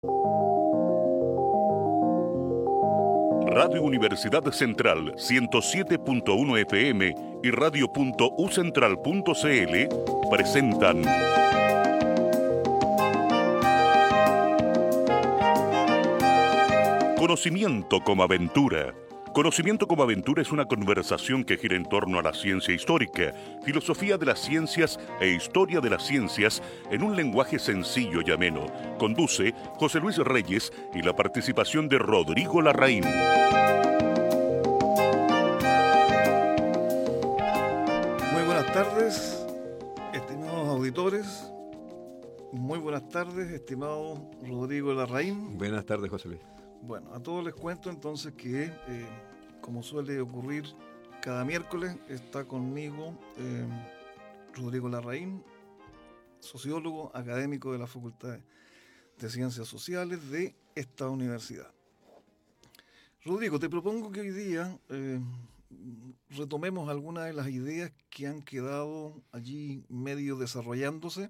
Radio Universidad Central 107.1 FM y radio.ucentral.cl presentan Conocimiento como aventura. Conocimiento como aventura es una conversación que gira en torno a la ciencia histórica, filosofía de las ciencias e historia de las ciencias en un lenguaje sencillo y ameno. Conduce José Luis Reyes y la participación de Rodrigo Larraín. Muy buenas tardes, estimados auditores. Muy buenas tardes, estimado Rodrigo Larraín. Buenas tardes, José Luis. Bueno, a todos les cuento entonces que, como suele ocurrir cada miércoles, está conmigo Rodrigo Larraín, sociólogo académico de la Facultad de Ciencias Sociales de esta universidad. Rodrigo, te propongo que hoy día retomemos algunas de las ideas que han quedado allí medio desarrollándose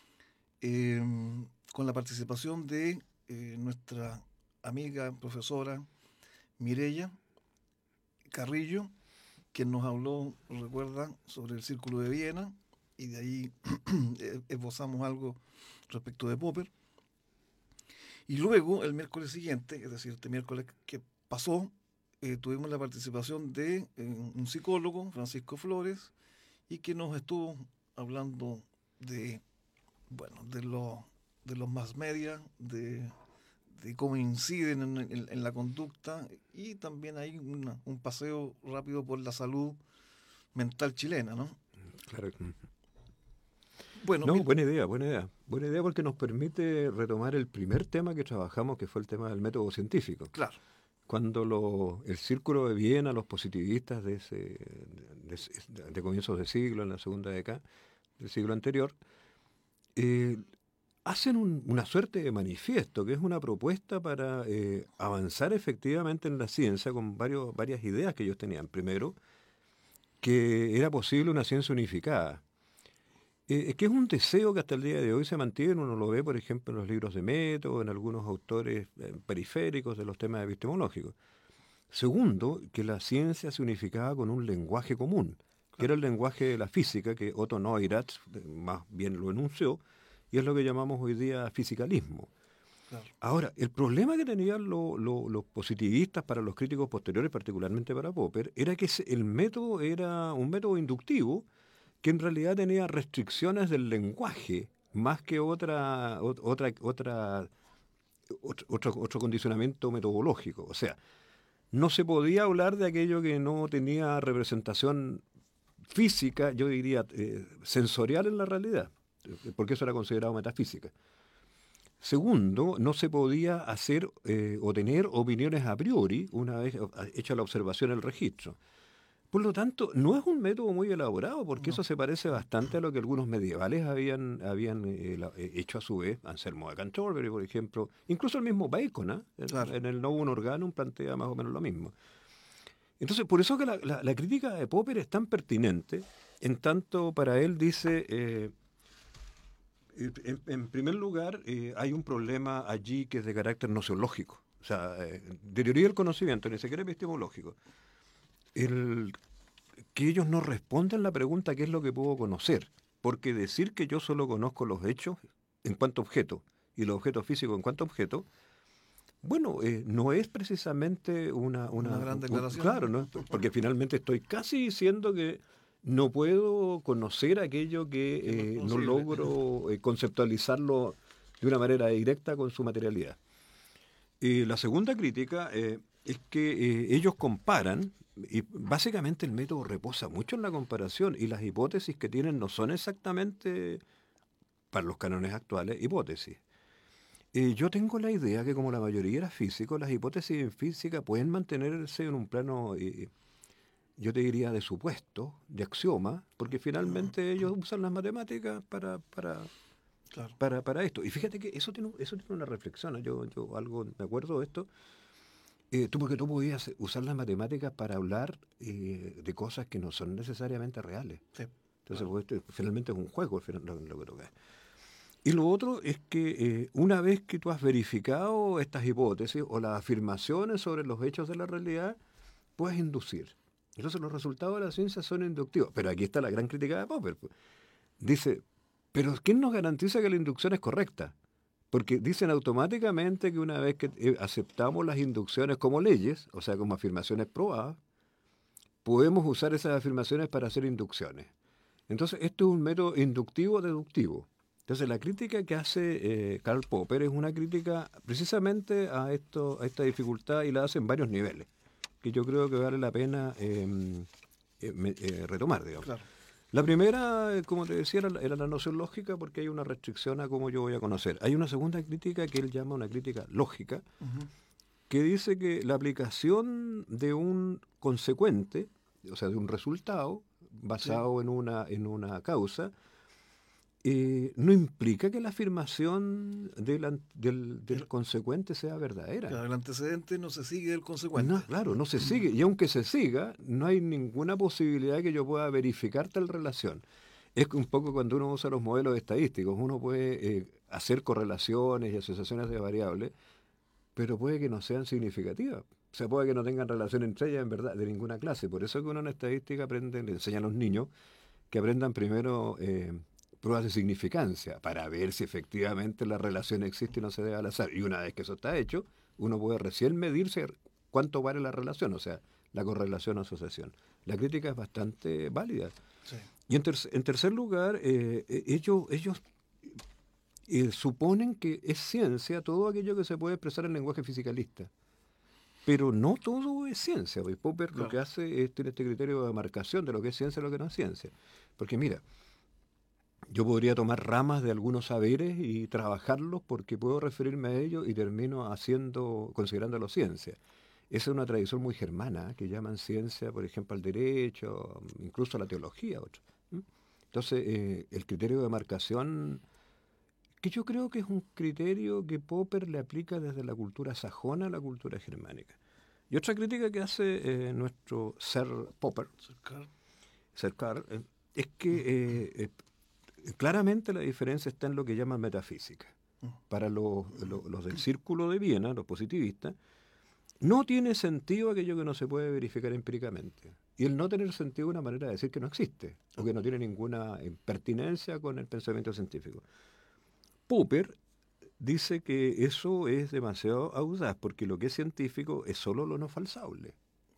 con la participación de nuestra amiga profesora Mireya Carrillo, quien nos habló, recuerda, sobre el Círculo de Viena, y de ahí esbozamos algo respecto de Popper. Y luego, el miércoles siguiente, es decir, este miércoles que pasó, tuvimos la participación de un psicólogo, Francisco Flores, y que nos estuvo hablando de los mass media, de cómo inciden en la conducta, y también hay un paseo rápido por la salud mental chilena, ¿no? Claro. Bueno, no, buena idea porque nos permite retomar el primer tema que trabajamos, que fue el tema del método científico. Claro. Cuando el Círculo de Viena, los positivistas de comienzos de siglo, en la segunda década del siglo anterior, hacen una suerte de manifiesto, que es una propuesta para avanzar efectivamente en la ciencia con varias ideas que ellos tenían. Primero, que era posible una ciencia unificada, que es un deseo que hasta el día de hoy se mantiene. Uno lo ve, por ejemplo, en los libros de método, en algunos autores periféricos de los temas epistemológicos. Segundo, que la ciencia se unificaba con un lenguaje común, que era el lenguaje de la física, que Otto Neurath más bien lo enunció, y es lo que llamamos hoy día fisicalismo. Claro. Ahora, el problema que tenían los positivistas para los críticos posteriores, particularmente para Popper, era que el método era un método inductivo que en realidad tenía restricciones del lenguaje, más que otro condicionamiento metodológico. O sea, no se podía hablar de aquello que no tenía representación física, yo diría sensorial en la realidad, porque eso era considerado metafísica. Segundo, no se podía hacer o tener opiniones a priori una vez hecha la observación el registro. Por lo tanto, no es un método muy elaborado, porque eso se parece bastante a lo que algunos medievales habían hecho a su vez. Anselmo de Canterbury, por ejemplo, incluso el mismo Bacon, Claro. en el Novum Organum plantea más o menos lo mismo. Entonces, por eso que la crítica de Popper es tan pertinente, en tanto para él dice... En primer lugar, hay un problema allí que es de carácter nociológico, o sea, de teoría del conocimiento, ni siquiera epistemológico. Que ellos no responden la pregunta ¿qué es lo que puedo conocer? Porque decir que yo solo conozco los hechos en cuanto objeto y los objetos físicos en cuanto objeto, bueno, no es precisamente una gran declaración. Claro, ¿no? Porque finalmente estoy casi diciendo que no puedo conocer aquello que no logro conceptualizarlo de una manera directa con su materialidad. La segunda crítica es que ellos comparan, y básicamente el método reposa mucho en la comparación, y las hipótesis que tienen no son exactamente, para los cánones actuales, hipótesis. Yo tengo la idea que como la mayoría era físico, las hipótesis en física pueden mantenerse en un plano... yo te diría de supuesto, de axioma, porque finalmente ellos usan las matemáticas para esto. Y fíjate que eso tiene una reflexión, ¿eh? Yo algo me acuerdo de esto. Porque tú podías usar las matemáticas para hablar de cosas que no son necesariamente reales. Sí, Entonces, claro. Finalmente es un juego lo que toca. Y lo otro es que una vez que tú has verificado estas hipótesis o las afirmaciones sobre los hechos de la realidad, puedes inducir. Entonces los resultados de la ciencia son inductivos. Pero aquí está la gran crítica de Popper. Pues. Dice, pero ¿quién nos garantiza que la inducción es correcta? Porque dicen automáticamente que una vez que aceptamos las inducciones como leyes, o sea, como afirmaciones probadas, podemos usar esas afirmaciones para hacer inducciones. Entonces, esto es un método inductivo-deductivo. Entonces, la crítica que hace Karl Popper es una crítica precisamente a esta dificultad y la hace en varios niveles, que yo creo que vale la pena retomar, digamos. Claro. La primera, como te decía, era la noción lógica, porque hay una restricción a cómo yo voy a conocer. Hay una segunda crítica que él llama una crítica lógica, que dice que la aplicación de un consecuente, o sea, de un resultado basado en una causa, no implica que la afirmación del consecuente sea verdadera. Claro, el antecedente no se sigue del consecuente. No, claro, no se sigue. Y aunque se siga, no hay ninguna posibilidad de que yo pueda verificar tal relación. Es un poco cuando uno usa los modelos estadísticos. Uno puede hacer correlaciones y asociaciones de variables, pero puede que no sean significativas. O sea, puede que no tengan relación entre ellas en verdad de ninguna clase. Por eso que uno en estadística le enseña a los niños que aprendan primero pruebas de significancia para ver si efectivamente la relación existe y no se debe al azar. Y una vez que eso está hecho, uno puede recién medirse cuánto vale la relación, o sea, la correlación o asociación. La crítica es bastante válida. Sí. Y en tercer lugar, ellos suponen que es ciencia todo aquello que se puede expresar en lenguaje fisicalista. Pero no todo es ciencia. Pues Popper lo que hace es tener este criterio de marcación de lo que es ciencia y lo que no es ciencia. Porque mira, yo podría tomar ramas de algunos saberes y trabajarlos porque puedo referirme a ellos y termino considerándolo ciencia. Esa es una tradición muy germana, que llaman ciencia, por ejemplo, al derecho, incluso a la teología. Entonces, el criterio de marcación, que yo creo que es un criterio que Popper le aplica desde la cultura sajona a la cultura germánica. Y otra crítica que hace nuestro Sir Popper, Sir Karl, es que claramente la diferencia está en lo que llaman metafísica. Para los del Círculo de Viena, los positivistas, no tiene sentido aquello que no se puede verificar empíricamente. Y el no tener sentido es una manera de decir que no existe, o que no tiene ninguna pertinencia con el pensamiento científico. Popper dice que eso es demasiado audaz, porque lo que es científico es solo lo no falsable.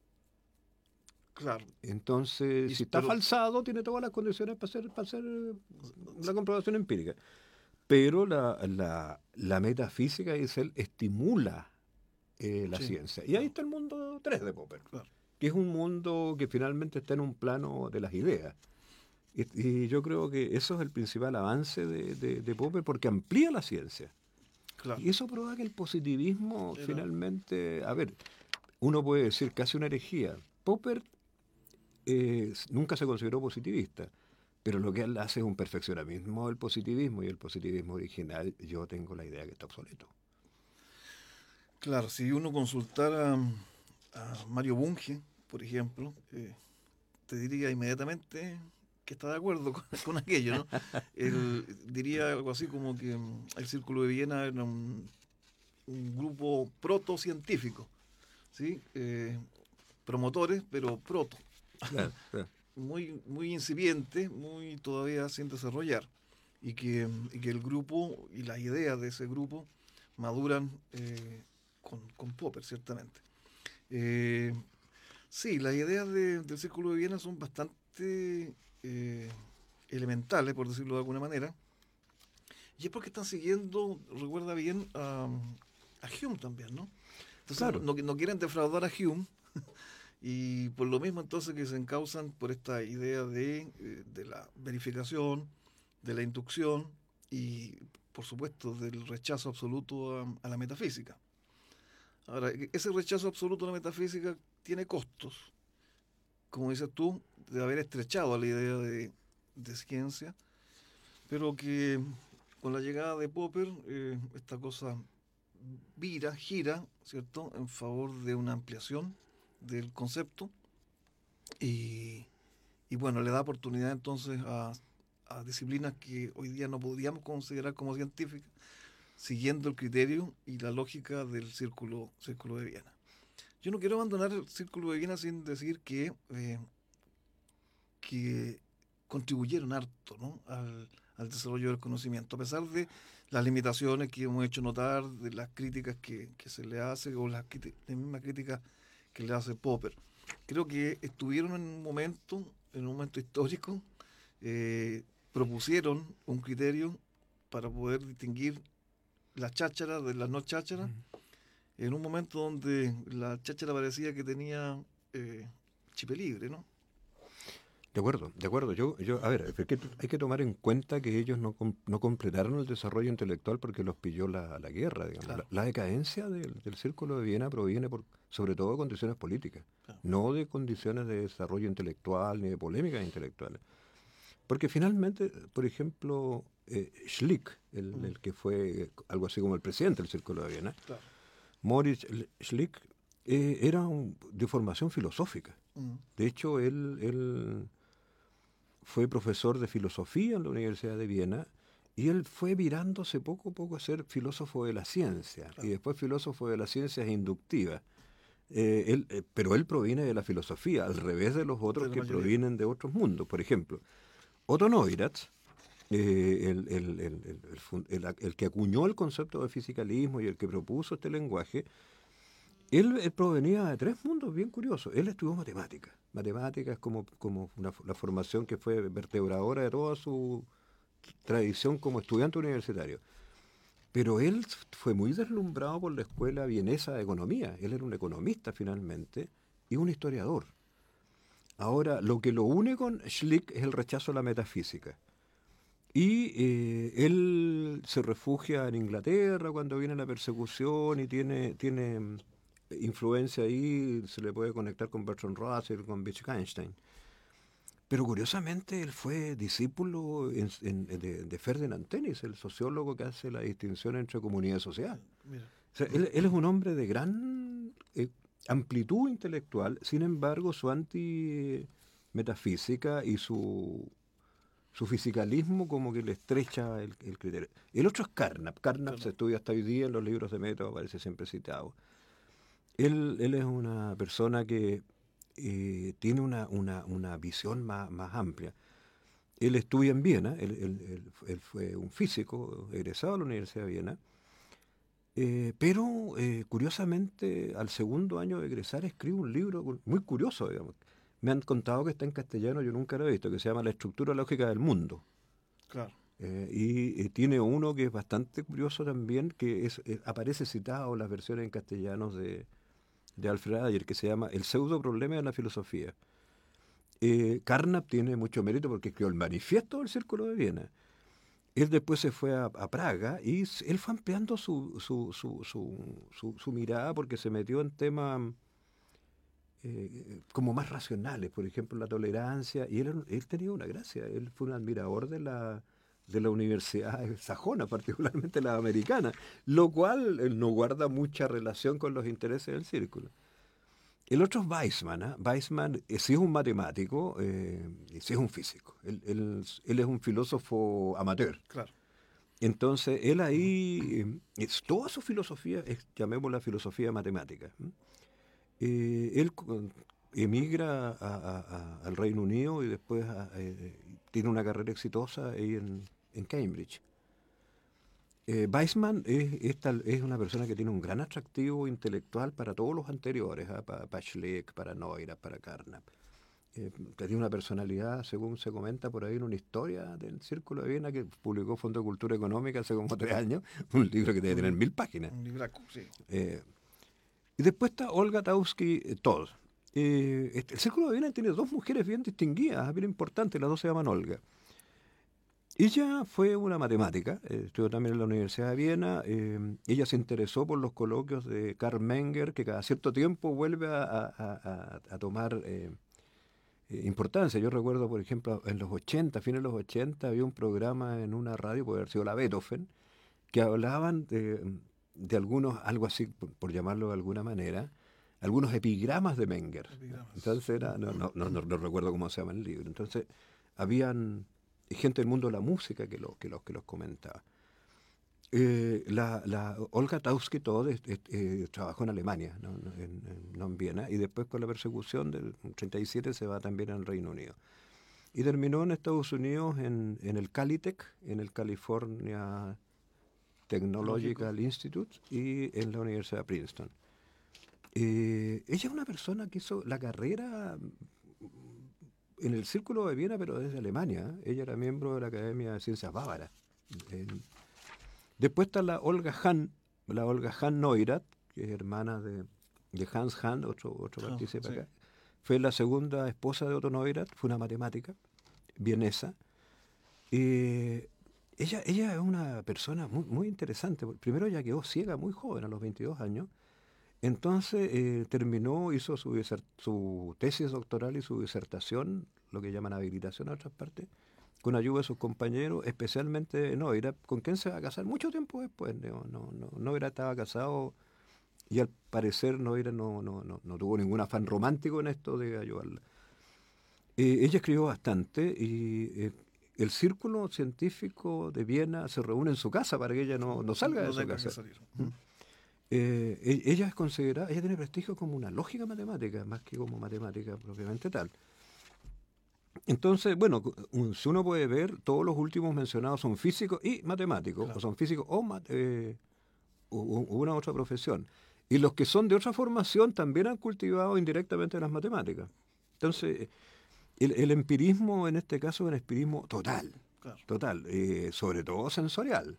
Claro. Entonces, si está falsado, tiene todas las condiciones para hacer la comprobación empírica. Pero la metafísica, dice él, estimula la ciencia. Y ahí está el mundo 3 de Popper, que es un mundo que finalmente está en un plano de las ideas. Y yo creo que eso es el principal avance de Popper, porque amplía la ciencia. Claro. Y eso prueba que el positivismo finalmente, a ver, uno puede decir casi una herejía. Popper nunca se consideró positivista, pero lo que él hace es un perfeccionamismo del positivismo, y el positivismo original, yo tengo la idea que está obsoleto. Claro, si uno consultara a Mario Bunge, por ejemplo, te diría inmediatamente que está de acuerdo con aquello, ¿no? Él diría algo así como que el Círculo de Viena era un grupo protocientífico, ¿sí? Promotores, pero proto. Claro. Muy, muy incipiente, muy todavía sin desarrollar, y que el grupo y las ideas de ese grupo maduran con Popper, ciertamente. Sí, las ideas del Círculo de Viena son bastante elementales, por decirlo de alguna manera, y es porque están siguiendo, recuerda bien, a Hume también, ¿no? Entonces, claro, no quieren defraudar a Hume. Y por lo mismo entonces que se encausan por esta idea de la verificación, de la inducción y por supuesto del rechazo absoluto a la metafísica. Ahora, ese rechazo absoluto a la metafísica tiene costos, como dices tú, de haber estrechado a la idea de ciencia, pero que con la llegada de Popper esta cosa gira, ¿cierto?, en favor de una ampliación del concepto y bueno, le da oportunidad entonces a a disciplinas que hoy día no podríamos considerar como científicas, siguiendo el criterio y la lógica del círculo de Viena. Yo no quiero abandonar el Círculo de Viena sin decir que contribuyeron harto, ¿no?, al desarrollo del conocimiento, a pesar de las limitaciones que hemos hecho notar, de las críticas que se le hace, o la misma crítica que le hace Popper. Creo que estuvieron en un momento histórico, propusieron un criterio para poder distinguir las chácharas de las no chácharas, en un momento donde la cháchara parecía que tenía chipe libre, ¿no? De acuerdo. Yo, a ver, hay que tomar en cuenta que ellos no completaron el desarrollo intelectual porque los pilló la guerra, digamos. Claro. La decadencia del Círculo de Viena proviene sobre todo de condiciones políticas, Claro. no de condiciones de desarrollo intelectual ni de polémicas intelectuales. Porque finalmente, por ejemplo, Schlick, el que fue algo así como el presidente del Círculo de Viena, Claro. Moritz Schlick, era de formación filosófica. De hecho, él fue profesor de filosofía en la Universidad de Viena y él fue virándose poco a poco a ser filósofo de la ciencia, Claro. y después filósofo de las ciencias inductivas. Pero él proviene de la filosofía, al revés de los otros que provienen de otros mundos. Por ejemplo, Otto Neurath, el que acuñó el concepto de fisicalismo y el que propuso este lenguaje, él provenía de tres mundos bien curiosos. Él estudió matemáticas. Matemáticas como la formación que fue vertebradora de toda su tradición como estudiante universitario. Pero él fue muy deslumbrado por la escuela vienesa de economía. Él era un economista finalmente y un historiador. Ahora, lo que lo une con Schlick es el rechazo a la metafísica. Y él se refugia en Inglaterra cuando viene la persecución y tiene influencia ahí, se le puede conectar con Bertrand Russell, con Wittgenstein. Pero curiosamente él fue discípulo de Ferdinand Tönnies, el sociólogo que hace la distinción entre comunidad y sociedad. Mira. O sea, él es un hombre de gran amplitud intelectual, sin embargo su antimetafísica y su fisicalismo como que le estrecha el criterio. El otro es Carnap. Carnap se estudia hasta hoy día en los libros de método, aparece siempre citado. Él es una persona que tiene una visión más amplia. Él estudia en Viena, él fue un físico egresado de la Universidad de Viena, pero curiosamente al segundo año de egresar escribe un libro muy curioso, digamos. Me han contado que está en castellano, yo nunca lo he visto, que se llama La estructura lógica del mundo. Claro. Y tiene uno que es bastante curioso también, que aparece citado en las versiones en castellanos de Alfred Adler, que se llama El pseudo problema de la filosofía. Carnap tiene mucho mérito porque escribió el manifiesto del Círculo de Viena. Él después se fue a Praga y él fue ampliando su mirada porque se metió en temas como más racionales, por ejemplo la tolerancia, y él tenía una gracia, él fue un admirador de la universidad sajona, particularmente la americana, lo cual no guarda mucha relación con los intereses del círculo. El otro es Weizmann. Weizmann sí es un matemático, sí es un físico. Él es un filósofo amateur. Claro. Entonces, él ahí, toda su filosofía, llamémosla filosofía matemática. Él emigra al Reino Unido y después tiene una carrera exitosa ahí en Cambridge. Weizmann es una persona que tiene un gran atractivo intelectual para todos los anteriores, para Schlick, para Neurath, para Carnap. Tiene una personalidad, según se comenta por ahí en una historia del Círculo de Viena que publicó Fondo de Cultura Económica hace como 3 años, un libro que debe tener 1000 páginas. Un libraco, sí. Y después está Olga Taussky-Todd. El Círculo de Viena tiene 2 mujeres bien distinguidas, bien importantes, las 2 se llaman Olga. Ella fue una matemática, estudió también en la Universidad de Viena. Ella se interesó por los coloquios de Karl Menger, que cada cierto tiempo vuelve a tomar importancia. Yo recuerdo, por ejemplo, en los 80, fines de los 80, había un programa en una radio, puede haber sido la Beethoven, que hablaban de algunos, algo así, por llamarlo de alguna manera, algunos epigramas de Menger. Epigramas. Entonces no recuerdo cómo se llama el libro. Entonces habían gente del mundo de la música que los comentaba. La Olga Tauski-Todd trabajó en Alemania, no en Viena, y después con la persecución del 37 se va también al Reino Unido. Y terminó en Estados Unidos en el Calitech, en el California Technological Institute y en la Universidad de Princeton. Ella es una persona que hizo la carrera en el Círculo de Viena, pero desde Alemania. Ella era miembro de la Academia de Ciencias Bávara. Después está la Olga Hahn Neurath, que es hermana de Hans Hahn, otro partícipe acá. Fue la segunda esposa de Otto Neurath, fue una matemática vienesa. Ella es una persona muy, muy interesante. Primero ella quedó ciega muy joven, a los 22 años. Entonces terminó, hizo su tesis doctoral y su disertación, lo que llaman habilitación a otras partes, con ayuda de sus compañeros, especialmente Neurath, con quien se va a casar mucho tiempo después. Neurath estaba casado y al parecer Neurath no tuvo ningún afán romántico en esto de ayudarla. Ella escribió bastante y el círculo científico de Viena se reúne en su casa para que ella no salga de su casa. Ella es considerada, ella tiene prestigio como una lógica matemática, más que como matemática propiamente tal. Entonces, bueno, si uno puede ver, todos los últimos mencionados son físicos y matemáticos, claro. O son físicos o una otra profesión. Y los que son de otra formación también han cultivado indirectamente las matemáticas. Entonces, el empirismo en este caso es un empirismo total, claro. Total, sobre todo sensorial.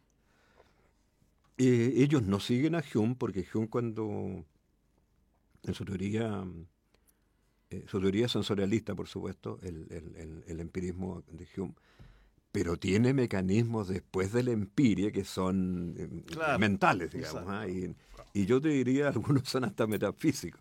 Ellos no siguen a Hume, porque Hume cuando, en su teoría sensorialista, por supuesto, el empirismo de Hume, pero tiene mecanismos después de la empiria que son claro, mentales, digamos, y yo te diría, algunos son hasta metafísicos.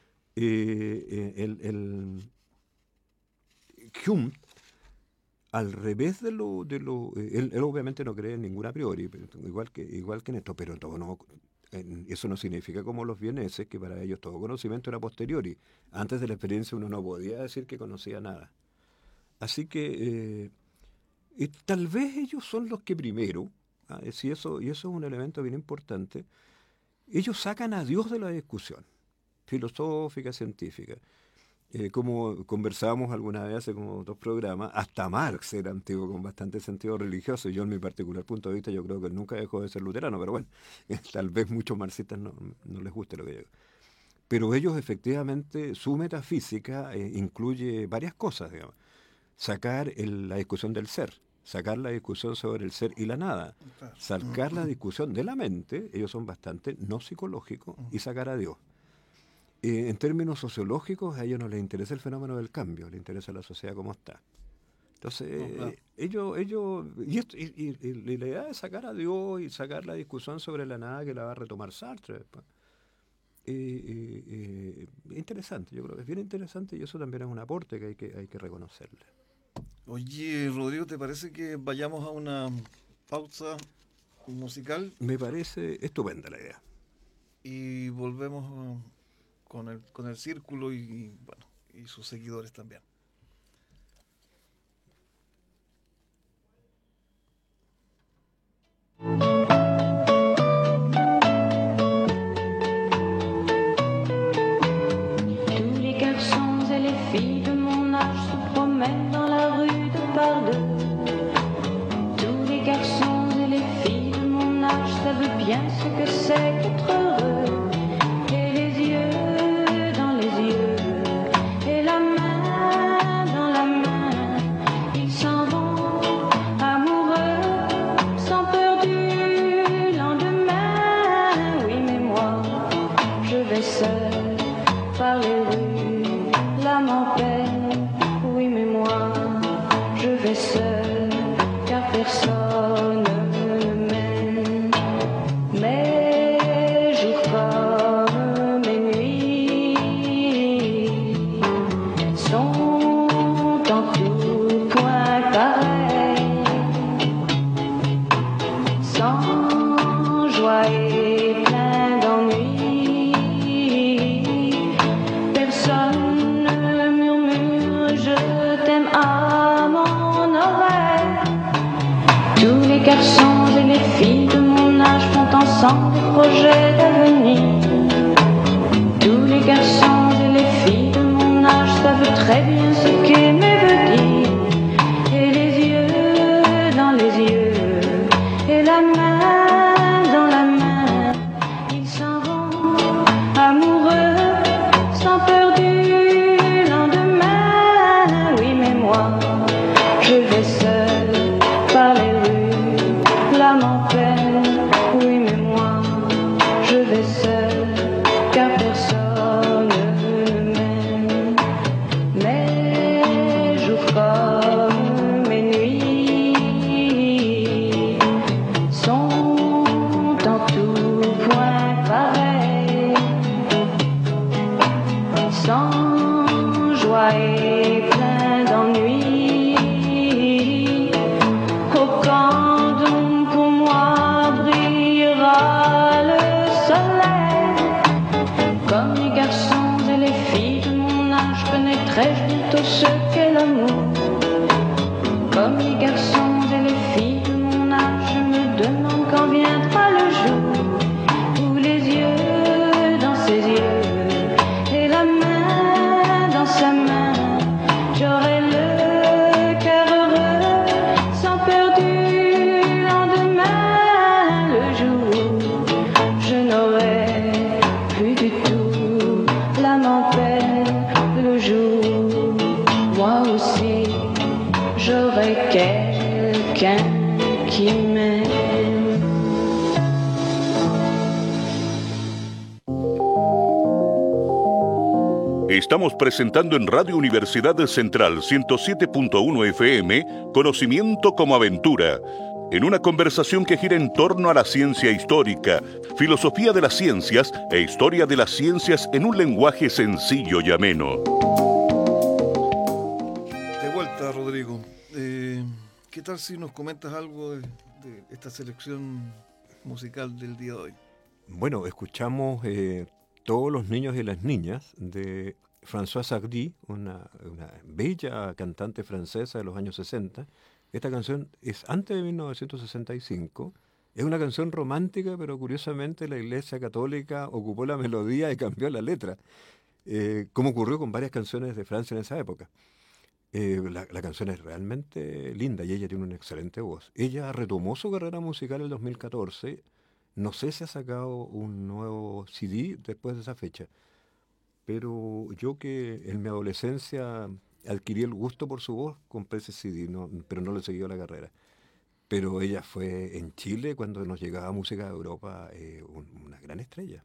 Hume, al revés de lo él obviamente no cree en ninguna a priori, igual que en esto, pero eso no significa como los vieneses, que para ellos todo conocimiento era posteriori. Antes de la experiencia uno no podía decir que conocía nada. Así que tal vez ellos son los que primero, y eso es un elemento bien importante, ellos sacan a Dios de la discusión filosófica, científica. Como conversábamos alguna vez hace como 2 programas, hasta Marx era antiguo con bastante sentido religioso. Yo en mi particular punto de vista yo creo que nunca dejó de ser luterano, pero bueno, tal vez muchos marxistas no les guste lo que digo. Pero ellos efectivamente, su metafísica incluye varias cosas, digamos. Sacar la discusión del ser, sacar la discusión sobre el ser y la nada, sacar la discusión de la mente, ellos son bastante no psicológicos, y sacar a Dios. En términos sociológicos, a ellos no les interesa el fenómeno del cambio, les interesa la sociedad como está. Entonces, ellos y la idea de sacar a Dios y sacar la discusión sobre la nada que la va a retomar Sartre después. Interesante, yo creo que es bien interesante y eso también es un aporte que hay que reconocerle. Oye, Rodrigo, ¿te parece que vayamos a una pausa musical? Me parece estupenda la idea. Y volvemos con el círculo y sus seguidores también. Tous les garçons et les filles de mon âge se promènent dans la rue de par deux. Tous les garçons et les filles de mon âge savent bien ce que c'est qu'être heureux. Et les yeux dans les yeux, et la main projet d'avenir. Tous les garçons et les filles de mon âge savent très bien ce qu'aimer veut dire. Et les yeux dans les yeux, et la main dans la main, ils s'en vont amoureux, sans peur du lendemain. Oui, mais moi, je vais seul par les rues, l'âme en peine. Oui, mais moi, je vais seul, car personne ne m'aime. Mes jours comme mes nuits sont en tout point pareils, sans joie et plein d'ennui. Au camp donc pour moi brillera le soleil. Comme les garçons et les filles de mon âge, connaîtrai-je bientôt ce qu'est l'amour. Comme les garçons et les filles de mon âge, je me demande quand viendra le jour où les yeux dans ses yeux et la main dans sa main, j'aurai le cœur heureux, sans peur du lendemain. Le jour où je n'aurai plus du tout l'âme en peine. Le jour où moi aussi j'aurai quelqu'un qui m'aime. Estamos presentando en Radio Universidad Central 107.1 FM Conocimiento como Aventura, en una conversación que gira en torno a la ciencia histórica, filosofía de las ciencias e historia de las ciencias en un lenguaje sencillo y ameno. De vuelta, Rodrigo. ¿Qué tal si nos comentas algo de esta selección musical del día de hoy? Bueno, escuchamos Todos los niños y las niñas de Françoise Hardy, una bella cantante francesa de los años 60. Esta canción es antes de 1965. Es una canción romántica, pero curiosamente la Iglesia Católica ocupó la melodía y cambió la letra, como ocurrió con varias canciones de Francia en esa época. La canción es realmente linda y ella tiene una excelente voz. Ella retomó su carrera musical en el 2014. No sé si ha sacado un nuevo CD después de esa fecha, pero yo que en mi adolescencia adquirí el gusto por su voz, compré ese CD, pero no le seguí la carrera. Pero ella fue en Chile, cuando nos llegaba música de Europa, una gran estrella.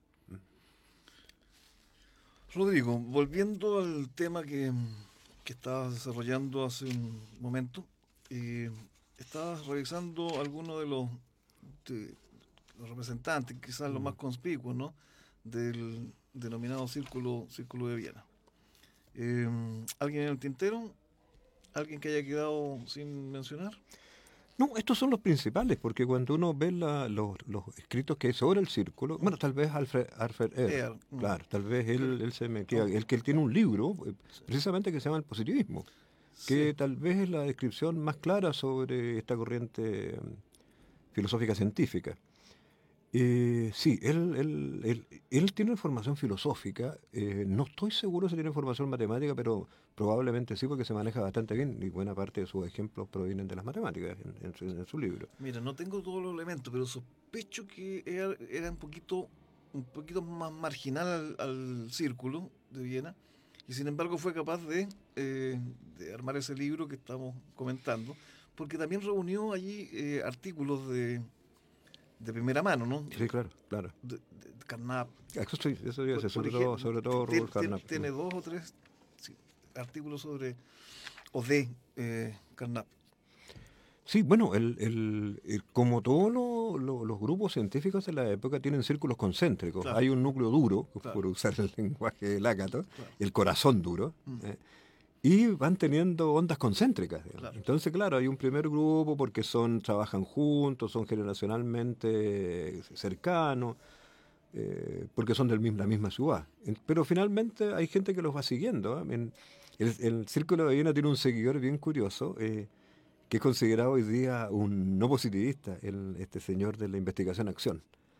Rodrigo, volviendo al tema que estabas desarrollando hace un momento, estabas revisando algunos de los representantes, quizás los más conspicuos, ¿no?, del denominado Círculo de Viena. ¿Alguien en el tintero? ¿Alguien que haya quedado sin mencionar? No, estos son los principales, porque cuando uno ve los escritos que hay sobre el círculo, bueno, tal vez Alfred Ehrer, claro, tal vez él se me queda, él tiene un libro, precisamente que se llama El positivismo, que Sí. tal vez es la descripción más clara sobre esta corriente filosófica científica. Sí, él tiene formación filosófica, no estoy seguro si tiene formación matemática, pero probablemente sí, porque se maneja bastante bien y buena parte de sus ejemplos provienen de las matemáticas en su libro. Mira, no tengo todos los elementos, pero sospecho que era un poquito más marginal al Círculo de Viena, y sin embargo fue capaz de armar ese libro que estamos comentando, porque también reunió allí artículos de primera mano, ¿no? Sí, claro. De Carnap. Eso iba a decir, sobre todo Robert Carnap. Tiene 2 o 3 artículos de Carnap. Sí, bueno, como todos los grupos científicos de la época tienen círculos concéntricos. Claro. Hay un núcleo duro, Claro. por usar el lenguaje de Lakatos, Claro. el corazón duro, y van teniendo ondas concéntricas. Claro. Entonces, claro, hay un primer grupo porque trabajan juntos, son generacionalmente cercanos, porque son de la misma ciudad. Pero finalmente hay gente que los va siguiendo. El Círculo de Viena tiene un seguidor bien curioso, que es considerado hoy día un no positivista, este señor de la investigación-acción.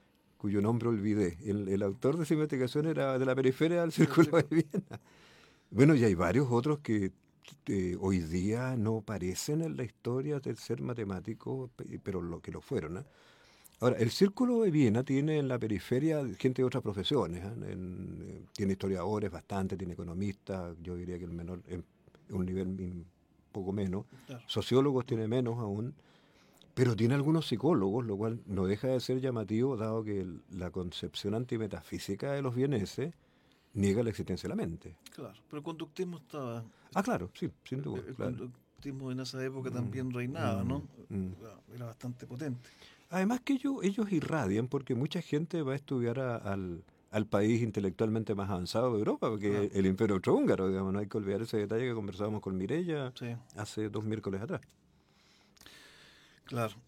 cuyo nombre olvidé. El autor de esa investigación era de la periferia del Círculo de Viena. Bueno, y hay varios otros que hoy día no parecen en la historia de ser matemáticos, pero lo que lo fueron, ¿eh? Ahora, el Círculo de Viena tiene en la periferia gente de otras profesiones, ¿eh? Tiene historiadores bastante, tiene economistas, yo diría que el menor, en un nivel poco menos, Claro. sociólogos tiene menos aún, pero tiene algunos psicólogos, lo cual no deja de ser llamativo, dado que la concepción antimetafísica de los vieneses niega la existencia de la mente. Claro, pero el conductismo estaba... Ah, claro, sí, sin duda. El Claro. conductismo en esa época también reinaba, ¿no? Era bastante potente. Además que ellos irradian, porque mucha gente va a estudiar al país intelectualmente más avanzado de Europa, porque el Imperio Austrohúngaro, digamos, no hay que olvidar ese detalle que conversábamos con Mireia hace 2 miércoles atrás. Claro.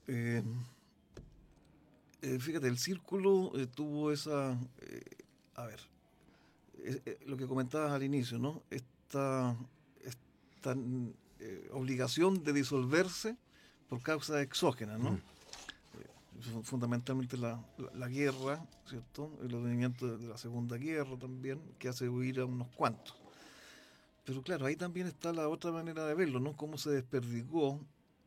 Fíjate, el círculo tuvo esa... a ver, lo que comentabas al inicio, ¿no? Esta obligación de disolverse por causas exógenas, ¿no? Fundamentalmente la guerra, ¿cierto? El advenimiento de la Segunda Guerra también, que hace huir a unos cuantos. Pero claro, ahí también está la otra manera de verlo, ¿no? Cómo se desperdigaron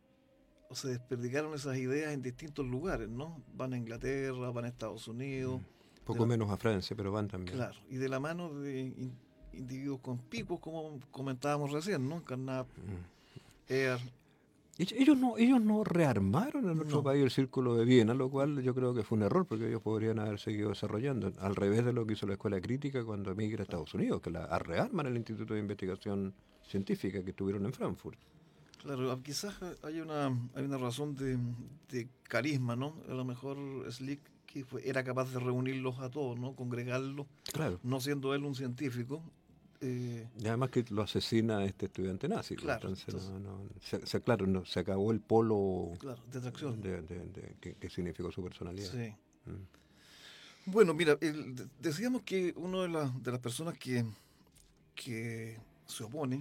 esas ideas en distintos lugares, ¿no? Van a Inglaterra, van a Estados Unidos. Poco menos a Francia, pero van también. Claro, y de la mano de individuos conspicuos, como comentábamos recién, ¿no? Carnap, Ehr. Ellos no rearmaron en nuestro país el Círculo de Viena, lo cual yo creo que fue un error, porque ellos podrían haber seguido desarrollando, al revés de lo que hizo la Escuela Crítica cuando emigra a Estados Unidos, que rearman el Instituto de Investigación Científica que tuvieron en Frankfurt. Claro, quizás hay una razón de carisma, ¿no? A lo mejor Slick era capaz de reunirlos a todos, ¿no? Congregarlos, claro, no siendo él un científico. Y además que lo asesina este estudiante nazi. Claro, entonces se acabó el polo de atracción que significó su personalidad. Sí. Bueno, mira, decíamos que una de las personas que se opone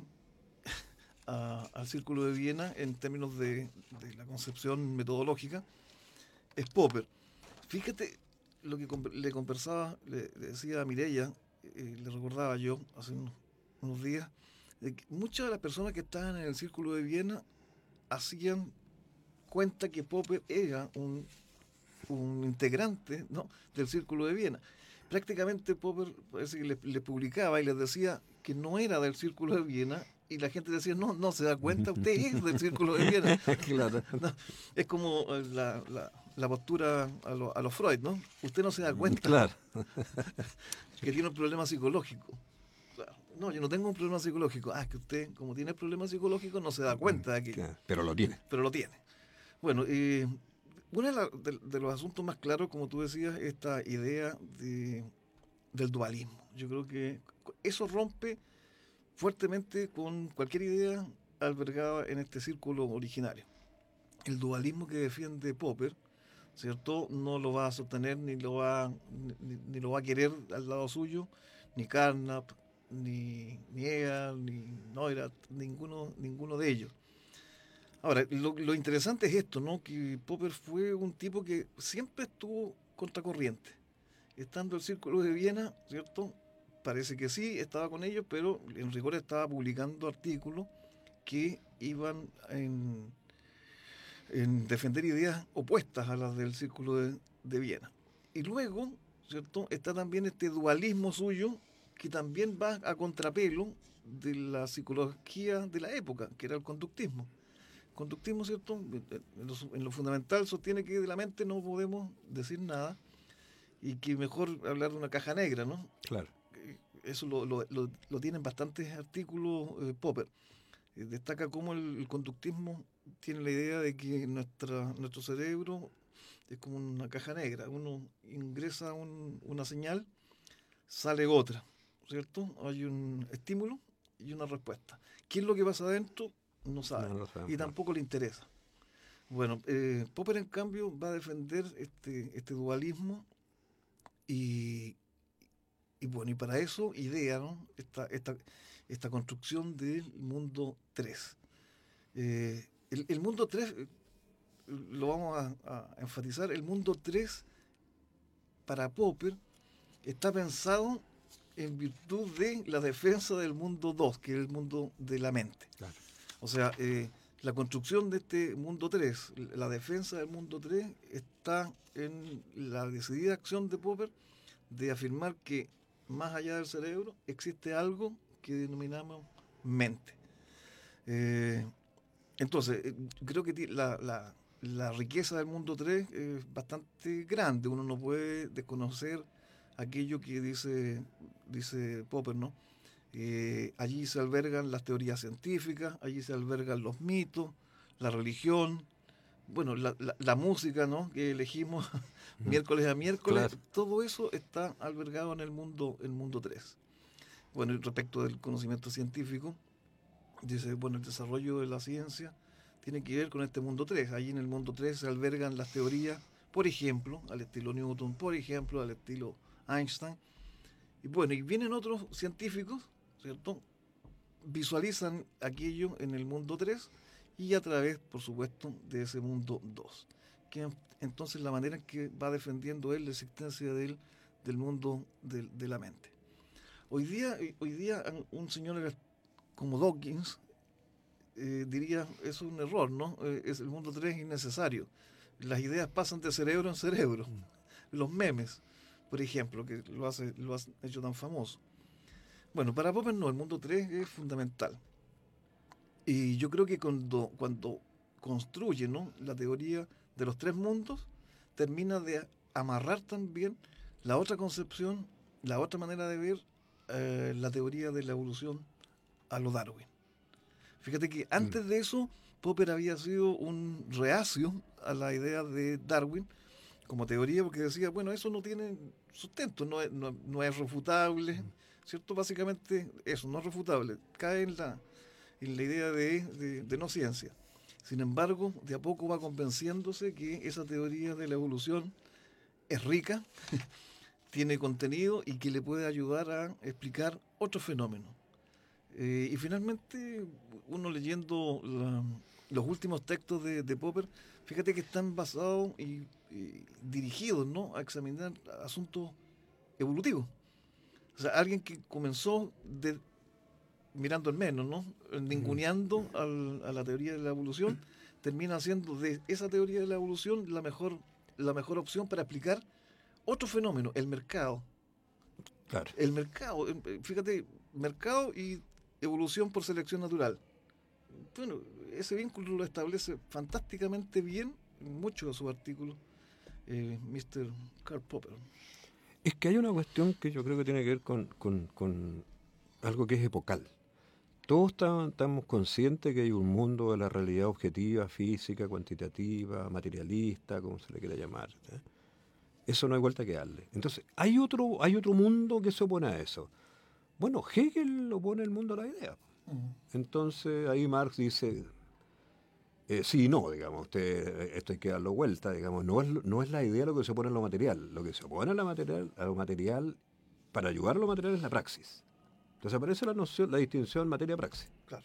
al Círculo de Viena en términos de la concepción metodológica es Popper. Fíjate lo que le conversaba, le decía a Mireia, le recordaba yo hace unos días, de que muchas de las personas que estaban en el Círculo de Viena hacían cuenta que Popper era un integrante, ¿no?, del Círculo de Viena. Prácticamente Popper parece que le publicaba y les decía que no era del Círculo de Viena, y la gente decía, no se da cuenta, usted es del Círculo de Viena. Claro. No, es como la postura a los Freud, ¿no? Usted no se da cuenta, claro, que tiene un problema psicológico. No, yo no tengo un problema psicológico. Es que usted, como tiene el problema psicológico, no se da cuenta de aquello. Claro, pero lo tiene. Pero lo tiene. Bueno, uno de los asuntos más claros, como tú decías, esta idea del dualismo. Yo creo que eso rompe fuertemente con cualquier idea albergada en este círculo originario. El dualismo que defiende Popper, ¿cierto?, no lo va a sostener ni lo va a querer al lado suyo, ni Carnap, ni Ehr, ni Neurath, ninguno de ellos. Ahora, lo interesante es esto, ¿no?, que Popper fue un tipo que siempre estuvo contracorriente. Estando el Círculo de Viena, ¿cierto?, parece que sí, estaba con ellos, pero en rigor estaba publicando artículos que iban en defender ideas opuestas a las del Círculo de Viena. Y luego, ¿cierto?, está también este dualismo suyo, que también va a contrapelo de la psicología de la época, que era el conductismo. Conductismo, ¿cierto?, en lo fundamental sostiene que de la mente no podemos decir nada y que mejor hablar de una caja negra, ¿no? Claro. Eso lo tienen bastantes artículos Popper. Destaca cómo el conductismo tiene la idea de que nuestro cerebro es como una caja negra. Uno ingresa una señal, sale otra, ¿cierto? Hay un estímulo y una respuesta. ¿Qué es lo que pasa adentro? No sabe, y tampoco le interesa. Bueno, Popper en cambio va a defender este dualismo y bueno, y para eso idea, ¿no?, esta construcción del mundo 3. El mundo 3, lo vamos a enfatizar, el mundo 3 para Popper está pensado en virtud de la defensa del mundo 2, que es el mundo de la mente. Claro. O sea, la construcción de este mundo 3, la defensa del mundo 3, está en la decidida acción de Popper de afirmar que más allá del cerebro existe algo que denominamos mente. Entonces, creo que la riqueza del mundo 3 es bastante grande. Uno no puede desconocer aquello que dice Popper, ¿no? Allí se albergan las teorías científicas, allí se albergan los mitos, la religión, bueno, la música, ¿no?, que elegimos miércoles a miércoles, claro. Todo eso está albergado en el mundo 3. Bueno, y respecto del conocimiento científico, dice, bueno, el desarrollo de la ciencia tiene que ver con este mundo 3. Allí en el mundo 3 se albergan las teorías, por ejemplo, al estilo Newton, por ejemplo, al estilo Einstein. Y bueno, y vienen otros científicos, ¿cierto? Visualizan aquello en el mundo 3 y a través, por supuesto, de ese mundo 2. Que entonces la manera en que va defendiendo él la existencia del mundo de la mente. Hoy día un señor como Dawkins diría, eso es un error, ¿no? Es el mundo 3 innecesario. Las ideas pasan de cerebro en cerebro. Los memes, por ejemplo, que lo ha hecho tan famoso. Bueno, para Popper no, el mundo 3 es fundamental. Y yo creo que cuando construye, ¿no?, la teoría de los 3 mundos, termina de amarrar también la otra concepción, la otra manera de ver la teoría de la evolución a lo Darwin. Fíjate que antes de eso, Popper había sido un reacio a la idea de Darwin como teoría, porque decía, bueno, eso no tiene sustento, no es refutable, ¿cierto? Básicamente eso, no es refutable, cae en la idea de no ciencia. Sin embargo, de a poco va convenciéndose que esa teoría de la evolución es rica, tiene contenido y que le puede ayudar a explicar otros fenómenos. Y finalmente, uno leyendo los últimos textos de Popper, fíjate que están basados y dirigidos, ¿no?, a examinar asuntos evolutivos. O sea, alguien que comenzó mirando el menos, ¿no?, ninguneando a la teoría de la evolución, termina haciendo de esa teoría de la evolución la mejor opción para explicar otro fenómeno, el mercado. Claro. El mercado, fíjate, mercado y evolución por selección natural. Bueno, ese vínculo lo establece fantásticamente bien en muchos de sus artículos Mr. Karl Popper. Es que hay una cuestión que yo creo que tiene que ver con algo que es epocal. Todos estamos conscientes que hay un mundo de la realidad objetiva, física, cuantitativa, materialista, como se le quiera llamar, ¿eh? Eso no hay vuelta que darle. Entonces, hay otro mundo que se opone a eso. Bueno, Hegel opone el mundo a la idea. Entonces, ahí Marx dice, sí y no, digamos, esto hay que darlo vuelta, digamos, no es la idea lo que se opone a lo material. Lo que se opone a lo material, para ayudar a lo material es la praxis. Entonces aparece la distinción materia-praxis. Claro.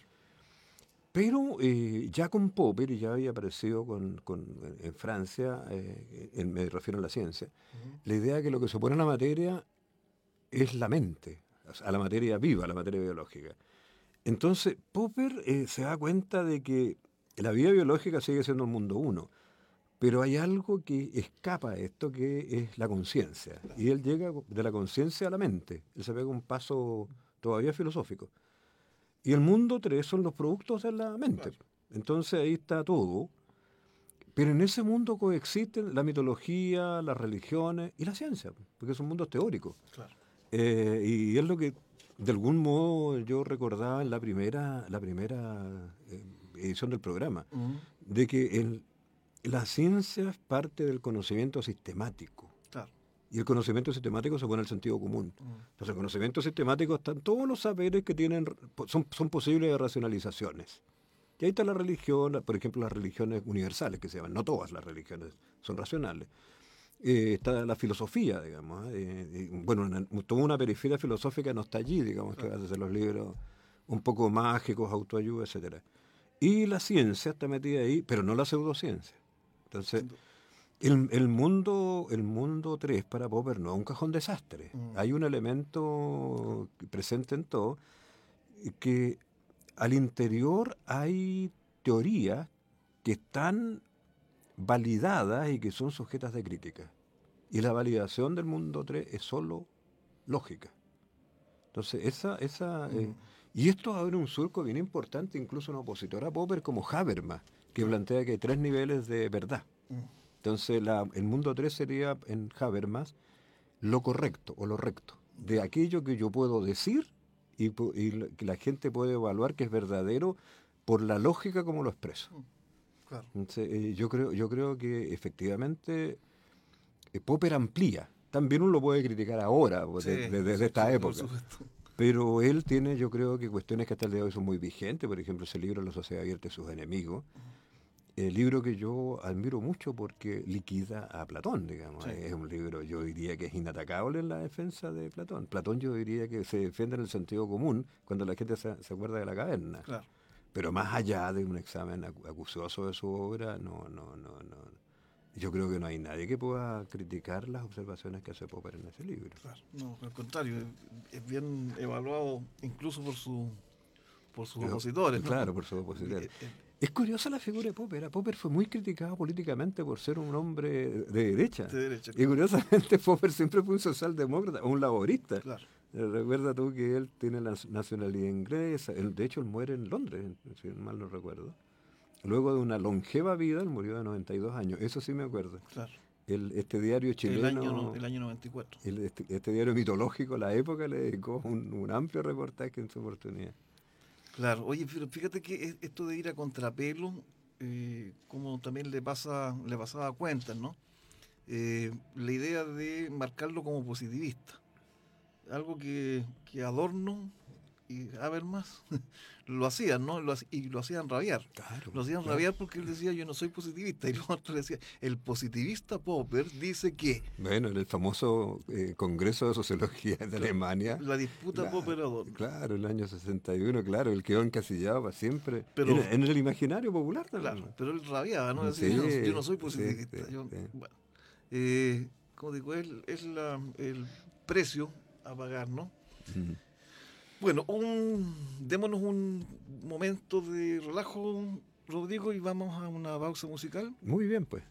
Pero ya con Popper, ya había aparecido en Francia, me refiero a la ciencia, la idea de que lo que se opone a la materia es la mente, a la materia viva, a la materia biológica. Entonces, Popper se da cuenta de que la vida biológica sigue siendo el mundo uno, pero hay algo que escapa de esto, que es la conciencia. Y él llega de la conciencia a la mente. Él se pega un paso todavía filosófico. Y el mundo 3 son los productos de la mente. Claro. Entonces ahí está todo. Pero en ese mundo coexisten la mitología, las religiones y la ciencia, porque son mundos teóricos. Claro. Y es lo que de algún modo yo recordaba en la primera edición del programa, de que la ciencia es parte del conocimiento sistemático. Claro. Y el conocimiento sistemático se pone al sentido común. Entonces, el conocimiento sistemático están todos los saberes que son posibles de racionalizaciones. Y ahí está la religión, por ejemplo, las religiones universales que se llaman, no todas las religiones son racionales. Está la filosofía, digamos. Bueno, toda una periferia filosófica no está allí, digamos, que hace los libros un poco mágicos, autoayuda, etcétera. Y la ciencia está metida ahí, pero no la pseudociencia. Entonces, El mundo 3 para Popper no es un cajón desastre. Hay un elemento presente en todo, que al interior hay teorías que están validadas y que son sujetas de crítica. Y la validación del mundo 3 es solo lógica. Entonces, y esto abre un surco bien importante, incluso un opositor a Popper como Habermas, que plantea que hay 3 niveles de verdad. Entonces, el mundo 3 sería, en Habermas, lo correcto o lo recto, de aquello que yo puedo decir y que la gente puede evaluar que es verdadero por la lógica como lo expreso. Claro. Entonces, yo creo que efectivamente Popper amplía. También uno lo puede criticar ahora, desde esta época. Pero él tiene, yo creo que cuestiones que hasta el día de hoy son muy vigentes. Por ejemplo, ese libro, La sociedad abierta y sus enemigos. El libro que yo admiro mucho porque liquida a Platón, digamos. Sí. Es un libro, yo diría que es inatacable en la defensa de Platón. Platón yo diría que se defiende en el sentido común cuando la gente se acuerda de la caverna. Claro. Pero más allá de un examen acucioso de su obra, no. Yo creo que no hay nadie que pueda criticar las observaciones que hace Popper en ese libro. Claro. No, al contrario, es bien evaluado incluso por sus opositores, ¿no? Claro, por sus opositores. Es curiosa la figura de Popper. Popper fue muy criticado políticamente por ser un hombre de derecha. Claro. Y curiosamente Popper siempre fue un socialdemócrata, un laborista. Claro. Recuerda tú que él tiene la nacionalidad inglesa. De hecho, él muere en Londres, si mal no recuerdo. Luego de una longeva vida, él murió de 92 años. Eso sí me acuerdo. Claro. Este diario chileno... El año 94. Este diario mitológico, La Época, le dedicó un amplio reportaje en su oportunidad. Claro. Oye, pero fíjate que esto de ir a contrapelo, como también le pasaba a Cuentas, ¿no? La idea de marcarlo como positivista. Algo que Adorno y Habermas lo hacían, ¿no? Y lo hacían rabiar. Claro, lo hacían rabiar porque él decía, yo no soy positivista. Y los otros decían, el positivista Popper dice que... Bueno, en el famoso Congreso de Sociología de Alemania... La disputa Popper-Adorno. Claro, el año 61, claro, él quedó encasillado para siempre. Pero, en el imaginario popular también. Claro, pero él rabiaba, ¿no? Decía, yo no soy positivista. Bueno, como digo, es el precio a pagar, ¿no? Bueno, démonos un momento de relajo, Rodrigo, y vamos a una pausa musical. Muy bien, pues.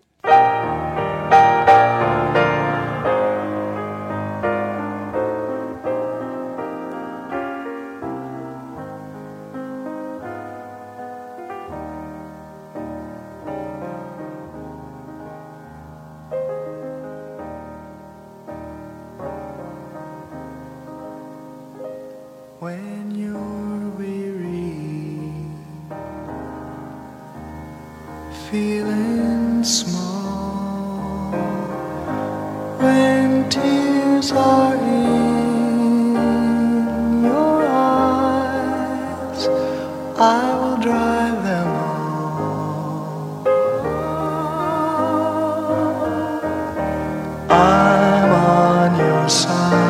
When you're weary, feeling small, when tears are in your eyes, I will dry them all. I'm on your side.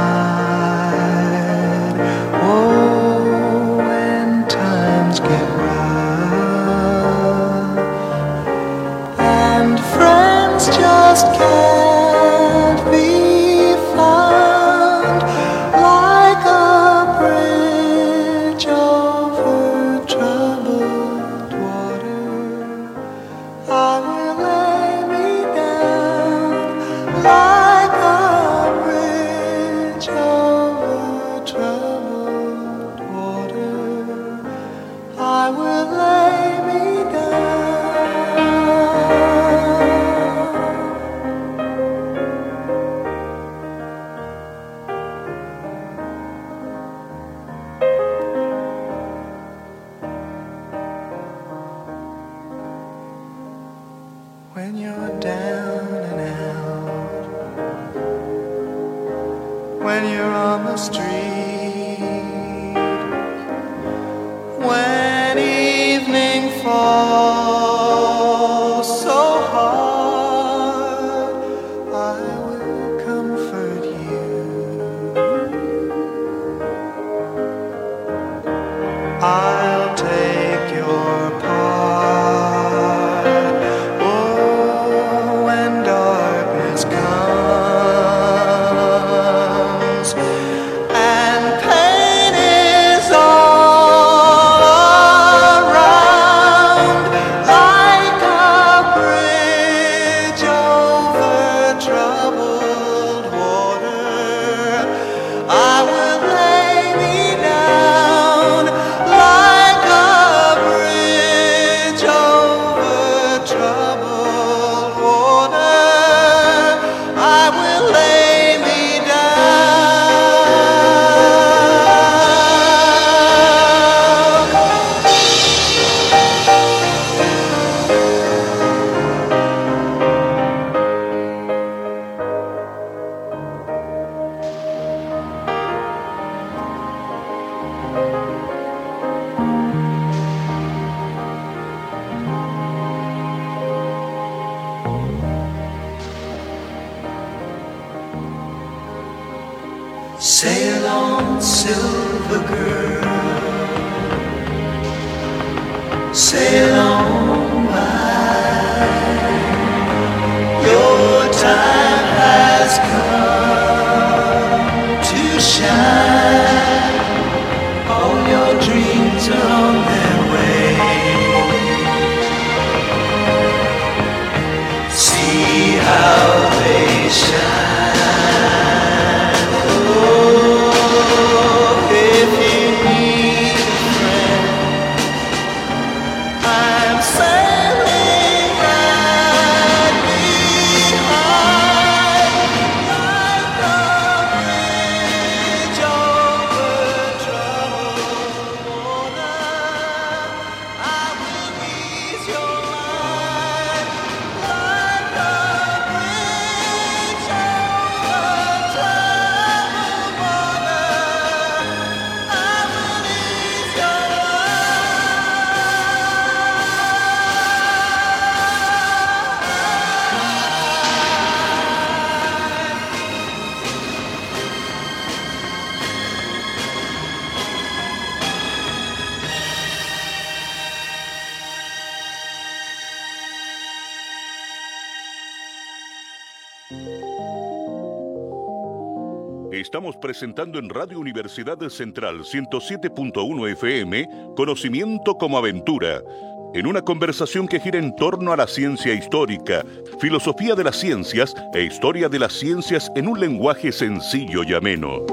Just can't be found like a bridge over troubled water. I will lay me down like a bridge over troubled water. I will lay me down. When you're down and out, when you're on the street, when evening falls so hard, I will comfort you. I'll take your part. When Sail on, silver girl, sail on by. Your time has come to shine. All your dreams are on their way. See how they shine. Oh, if you need a friend, I'm sailing right behind, like a bridge over troubled water. I will ease your mind, like a bridge over troubled water. I will ease your Estamos presentando en Radio Universidad Central 107.1 FM Conocimiento como Aventura, en una conversación que gira en torno a la ciencia histórica, filosofía de las ciencias e historia de las ciencias en un lenguaje sencillo y ameno.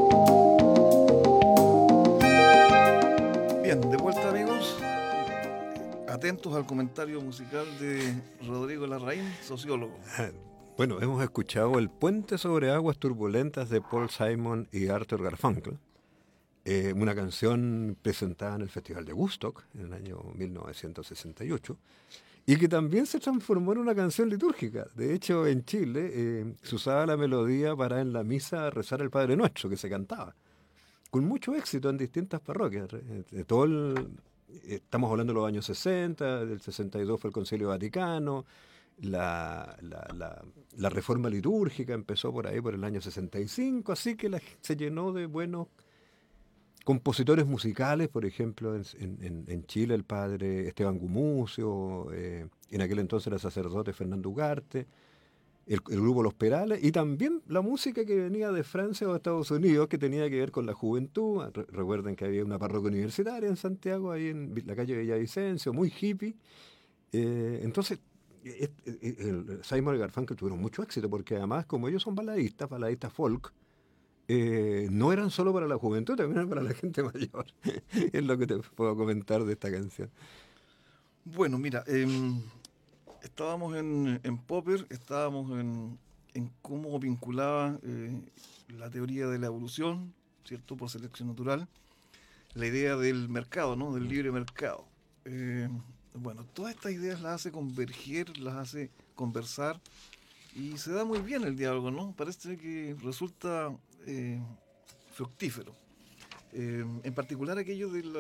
Bien, de vuelta, amigos. Atentos al comentario musical de Rodrigo Larraín, sociólogo. Bueno, hemos escuchado El puente sobre aguas turbulentas de Paul Simon y Arthur Garfunkel, una canción presentada en el Festival de Woodstock en el año 1968, y que también se transformó en una canción litúrgica. De hecho, en Chile se usaba la melodía para en la misa rezar el Padre Nuestro, que se cantaba, con mucho éxito en distintas parroquias. Estamos hablando de los años 60, del 62 fue el Concilio Vaticano. La reforma litúrgica empezó por ahí, por el año 65, así que se llenó de buenos compositores musicales. Por ejemplo, en Chile el padre Esteban Gumucio, en aquel entonces era sacerdote Fernando Ugarte, el grupo Los Perales, y también la música que venía de Francia o de Estados Unidos, que tenía que ver con la juventud. Recuerden que había una parroquia universitaria en Santiago, ahí en la calle Villavicencio, muy hippie. Entonces, Simon y Garfunkel tuvieron mucho éxito, porque además, como ellos son baladistas folk, no eran solo para la juventud, también eran para la gente mayor. Es lo que te puedo comentar de esta canción. Bueno, mira, estábamos en Popper, estábamos en cómo vinculaba la teoría de la evolución, ¿cierto?, por selección natural, la idea del mercado, ¿no?, del libre mercado. Bueno, todas estas ideas las hace converger, las hace conversar, y se da muy bien el diálogo, ¿no? Parece que resulta fructífero. En particular aquello de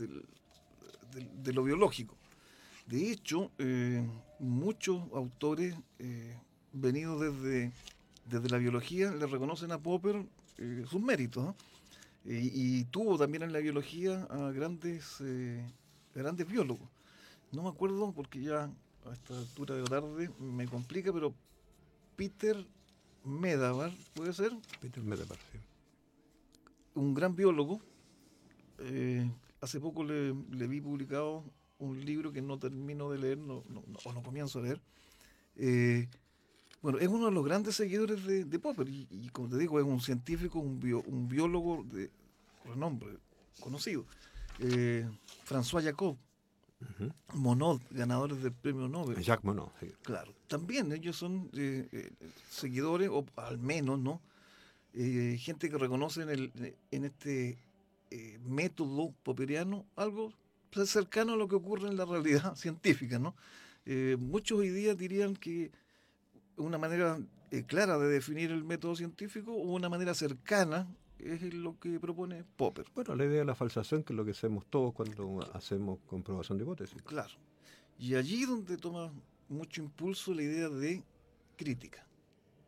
lo biológico. De hecho, muchos autores venidos desde la biología le reconocen a Popper sus méritos, ¿no? Y tuvo también en la biología a grandes biólogos. No me acuerdo porque ya a esta altura de la tarde me complica, pero Peter Medavar, ¿puede ser? Peter Medavar, sí. Un gran biólogo. Hace poco le vi publicado un libro que no termino de leer, no comienzo a leer. Bueno, es uno de los grandes seguidores de Popper y como te digo, es un científico, un biólogo de renombre, conocido. François Jacob, Monod, ganadores del premio Nobel. Jacques Monod, sí. Claro, también ellos son seguidores, o al menos, ¿no? Gente que reconoce en este método popperiano algo cercano a lo que ocurre en la realidad científica, ¿no? Muchos hoy día dirían que una manera clara de definir el método científico o una manera cercana es lo que propone Popper. Bueno, la idea de la falsación, que es lo que hacemos todos cuando hacemos comprobación de hipótesis. Claro. Y allí donde toma mucho impulso la idea de crítica.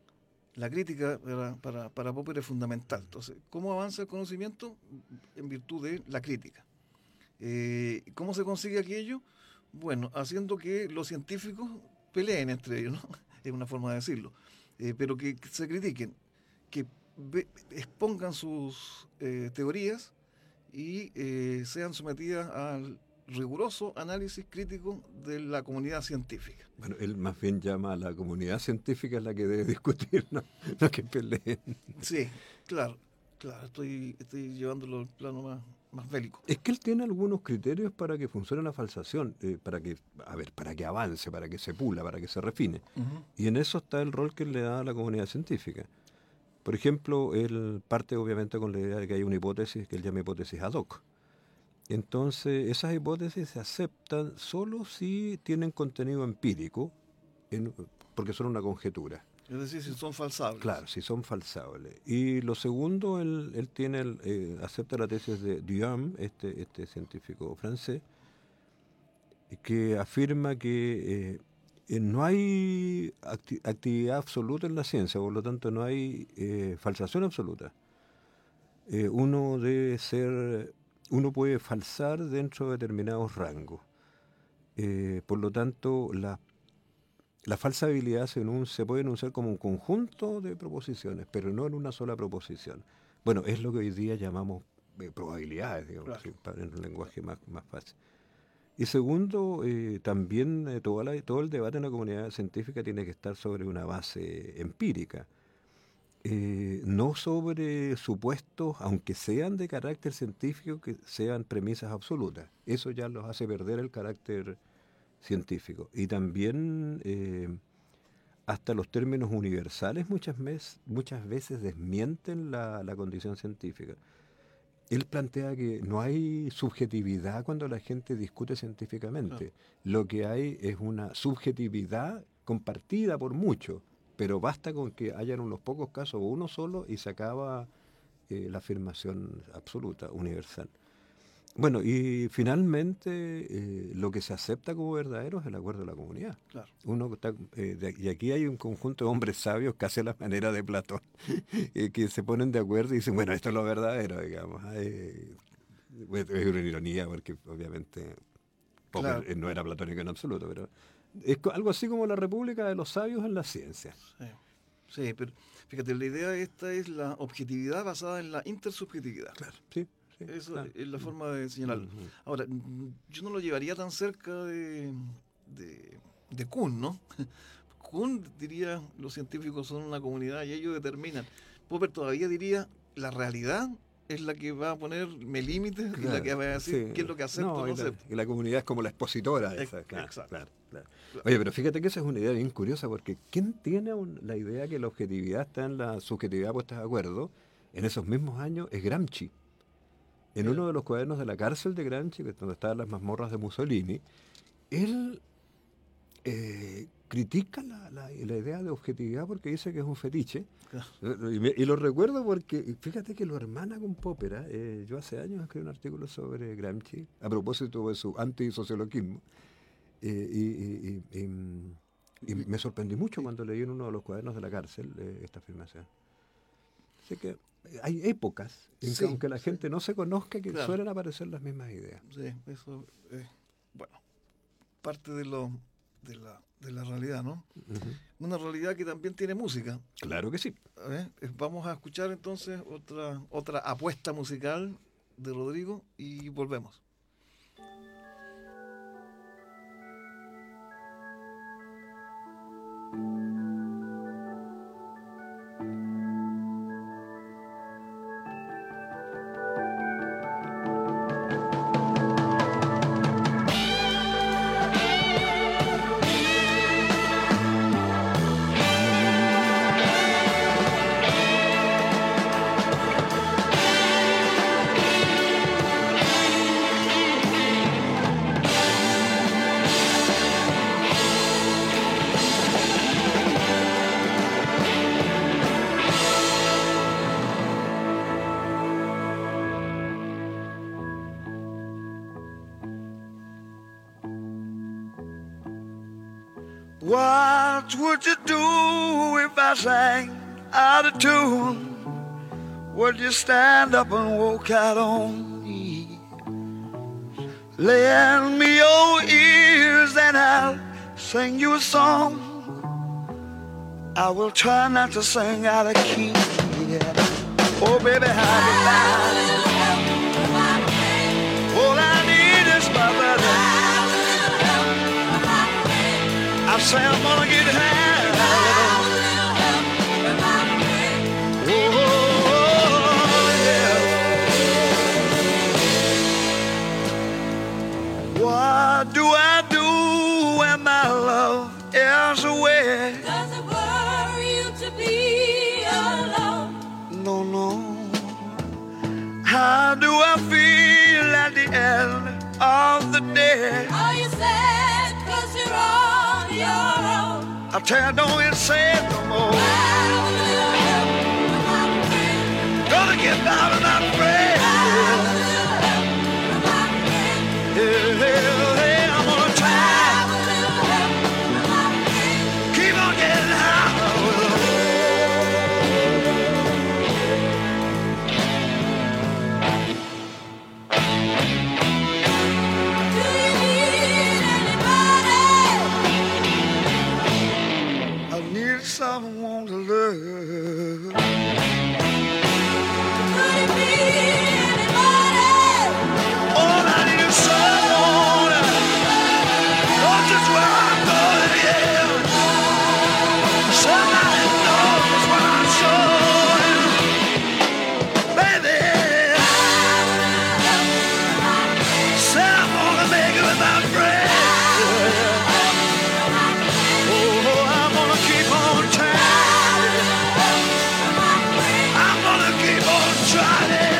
la crítica para Popper es fundamental. Entonces, ¿cómo avanza el conocimiento? En virtud de la crítica. ¿Cómo se consigue aquello? Bueno, haciendo que los científicos peleen entre ellos, ¿no? Es una forma de decirlo. Pero que se critiquen, que expongan sus teorías y sean sometidas al riguroso análisis crítico de la comunidad científica. Bueno, él más bien llama a la comunidad científica la que debe discutir, no que peleen. Sí, claro, estoy llevándolo al plano más bélico. Es que él tiene algunos criterios para que funcione la falsación, para que avance, para que se pula, para que se refine. Uh-huh. Y en eso está el rol que él le da a la comunidad científica. Por ejemplo, él parte obviamente con la idea de que hay una hipótesis que él llama hipótesis ad hoc. Entonces, esas hipótesis se aceptan solo si tienen contenido empírico, porque son una conjetura. Es decir, si son falsables. Claro, si son falsables. Y lo segundo, él acepta la tesis de Duhem, este científico francés, que afirma que no hay actividad absoluta en la ciencia, por lo tanto no hay falsación absoluta. Uno puede falsar dentro de determinados rangos. Por lo tanto, la falsabilidad se puede enunciar como un conjunto de proposiciones, pero no en una sola proposición. Bueno, es lo que hoy día llamamos probabilidades, digamos, claro, en un lenguaje más fácil. Y segundo, también todo el debate en la comunidad científica tiene que estar sobre una base empírica. No sobre supuestos, aunque sean de carácter científico, que sean premisas absolutas. Eso ya los hace perder el carácter científico. Y también hasta los términos universales muchas veces desmienten la condición científica. Él plantea que no hay subjetividad cuando la gente discute científicamente. Claro. Lo que hay es una subjetividad compartida por muchos. Pero basta con que hayan unos pocos casos o uno solo y se acaba la afirmación absoluta, universal. Bueno, y finalmente lo que se acepta como verdadero es el acuerdo de la comunidad. Claro. Y aquí hay un conjunto de hombres sabios casi a la manera de Platón, que se ponen de acuerdo y dicen, bueno, esto es lo verdadero, digamos. Es una ironía porque obviamente claro, no era platónico en absoluto, pero... Es algo así como la República de los Sabios en la ciencia. Sí, pero fíjate, la idea esta es la objetividad basada en la intersubjetividad. Claro, sí. Eso claro. es la forma de señalarlo. Uh-huh. Ahora, yo no lo llevaría tan cerca de Kuhn, ¿no? Kuhn diría, los científicos son una comunidad y ellos determinan. Popper todavía diría, la realidad es la que va a ponerme límites, claro, y la que va a decir qué es lo que acepto o no acepto. Y la comunidad es como la expositora. Exacto. Claro. Oye, pero fíjate que esa es una idea bien curiosa, porque ¿quién tiene la idea que la objetividad está en la subjetividad puesta de acuerdo? En esos mismos años es Gramsci. En uno de los cuadernos de la cárcel de Gramsci, donde estaban las mazmorras de Mussolini, él critica la idea de objetividad porque dice que es un fetiche. Claro. Y lo recuerdo porque, fíjate que lo hermana con Popper. Yo hace años escribí un artículo sobre Gramsci a propósito de su antisociologismo. Y me sorprendí mucho cuando leí en uno de los cuadernos de la cárcel esta afirmación. Así que hay épocas en que aunque la gente no se conozca, que claro, suelen aparecer las mismas ideas. Sí, eso es, bueno, parte de la realidad, ¿no? Uh-huh. Una realidad que también tiene música. Claro que sí. Vamos a escuchar entonces otra apuesta musical de Rodrigo y volvemos. What would you do if I sang out of tune, would you stand up and walk out on me? Lend me your ears and I'll sing you a song. I will try not to sing out of key. Yeah. Oh, baby, how you like? All I need is my brother. I say I'm gonna get high. Oh, yeah. What do I do when my love is away? Does it worry you to be alone? No, no. How do I feel at the end of the day? Are you sad 'cause you're on your own? I tell you, don't even say it no more. Gonna get out of my friend. Yeah, I'm gonna try. Keep on getting high. Do you need anybody? I need someone to love. Could it be anybody? All I need is someone. Not just where I'm going, yeah. Somebody knows what I'm showing. Baby, said I'm gonna make it with my friend. Oh, I'm gonna keep on trying. I'm gonna keep on trying.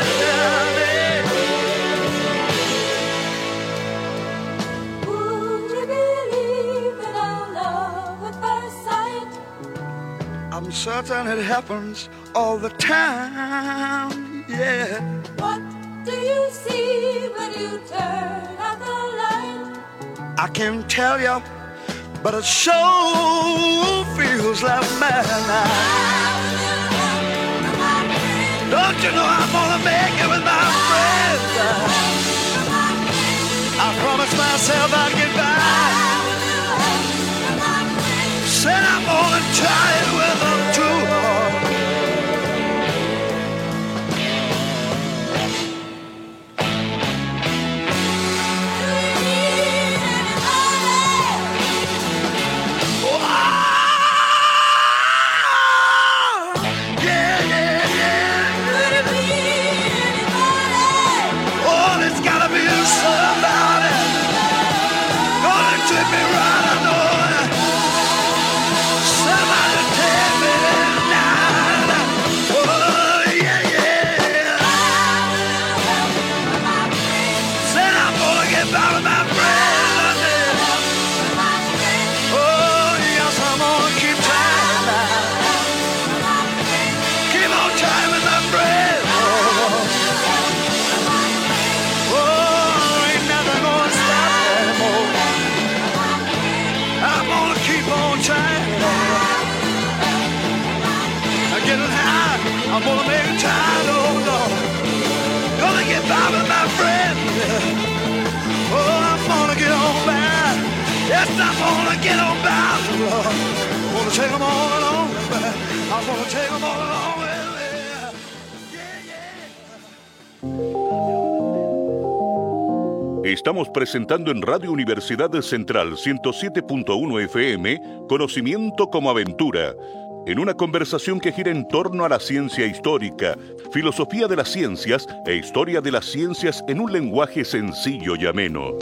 Would you believe in our love at first sight? I'm certain it happens all the time, yeah. What do you see when you turn out the light? I can't tell you, but it sure feels like midnight. Don't you know I'm gonna make it with my friends? I promised myself I'd get by. Said I'm gonna try it with them too. Do you need anybody? Yeah, yeah, yeah. Could it be anybody? Oh, it's gotta be somebody. Gonna treat me right, I know it. Somebody take me tonight. Oh, yeah, yeah. Said I'm gonna get by with my friends. Oh, yes, I'm gonna keep trying now. Keep on trying with my friends. Oh, ain't nothing gonna stop me anymore. I'm gonna keep on trying. I'm getting high. I'm gonna make it time, oh Lord. Gonna get by with my friend. Oh, I'm gonna get on by. Yes, I'm gonna get on by, Lord. Gonna take them all along. I'm gonna take them all along with me. Yeah, yeah. Estamos presentando en Radio Universidad Central 107.1 FM Conocimiento como Aventura, en una conversación que gira en torno a la ciencia histórica, filosofía de las ciencias e historia de las ciencias en un lenguaje sencillo y ameno.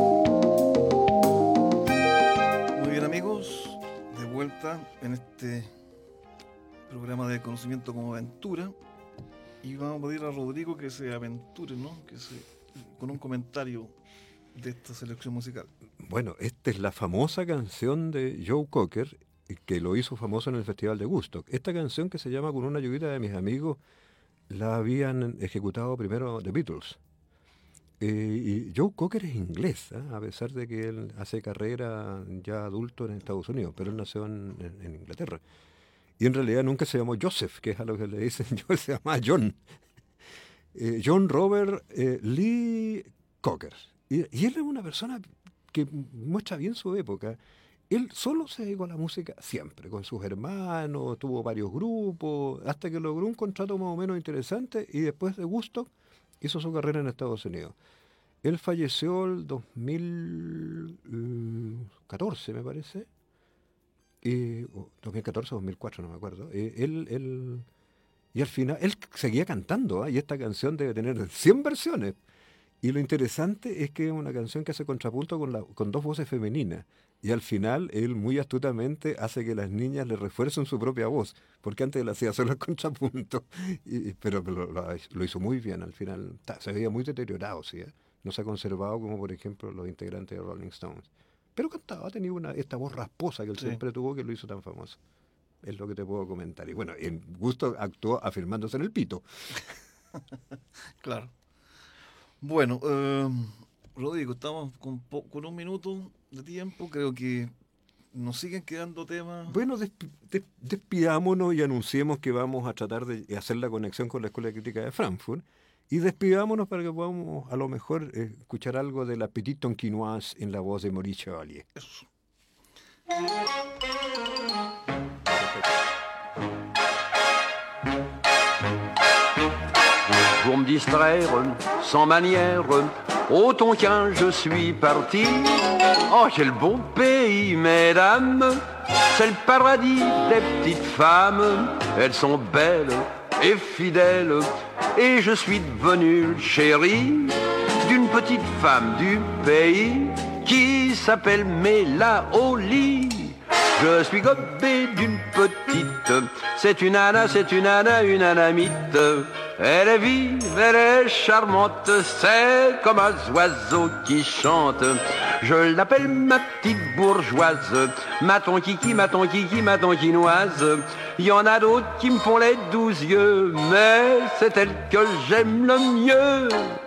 Muy bien, amigos, de vuelta en este programa de Conocimiento como Aventura, y vamos a pedir a Rodrigo que se aventure, ¿no? Con un comentario de esta selección musical. Bueno, esta es la famosa canción de Joe Cocker, que lo hizo famoso en el Festival de Woodstock. Esta canción, que se llama Con una ayudita de mis amigos, la habían ejecutado primero The Beatles. Y Joe Cocker es inglés, a pesar de que él hace carrera ya adulto en Estados Unidos, pero él nació en Inglaterra. y en realidad nunca se llamó Joseph, que es a lo que le dicen yo, se llama John. John Robert Lee Cocker. Y él es una persona que muestra bien su época. Él solo se dedicó a la música siempre, con sus hermanos, tuvo varios grupos, hasta que logró un contrato más o menos interesante y después de Woodstock hizo su carrera en Estados Unidos. Él falleció el 2014, me parece. 2014 o 2004, no me acuerdo. Y al final, él seguía cantando, y esta canción debe tener 100 versiones. Y lo interesante es que es una canción que hace contrapunto con dos voces femeninas. Y al final, él muy astutamente hace que las niñas le refuercen su propia voz, porque antes él hacía solo el contrapunto. Pero lo hizo muy bien al final. Se veía muy deteriorado, ¿sí? No se ha conservado como, por ejemplo, los integrantes de Rolling Stones. Pero cantaba, tenía esta voz rasposa que él siempre tuvo, que lo hizo tan famoso. Es lo que te puedo comentar. Y bueno, en Woodstock actuó afirmándose en el pito. Claro. Bueno, Rodrigo, estamos con un minuto de tiempo. Creo que nos siguen quedando temas. Bueno, despidámonos y anunciemos que vamos a tratar de hacer la conexión con la Escuela de Crítica de Frankfurt. Y despidámonos para que podamos, a lo mejor, escuchar algo de la Petite Tonkinoise en la voz de Maurice Chevalier. Eso. Pour me distraire, sans manière, au Tonkin je suis parti. Oh, quel beau pays, mesdames, c'est le paradis des petites femmes. Elles sont belles et fidèles, et je suis devenu chéri d'une petite femme du pays qui s'appelle Mélaoli. Je suis gobé d'une petite, c'est une une anamite. Elle est vive, elle est charmante, c'est comme un oiseau qui chante. Je l'appelle ma petite bourgeoise, ma tonkiki, ma tonkinoise. Il y en a d'autres qui me font les 12 yeux, mais c'est elle que j'aime le mieux.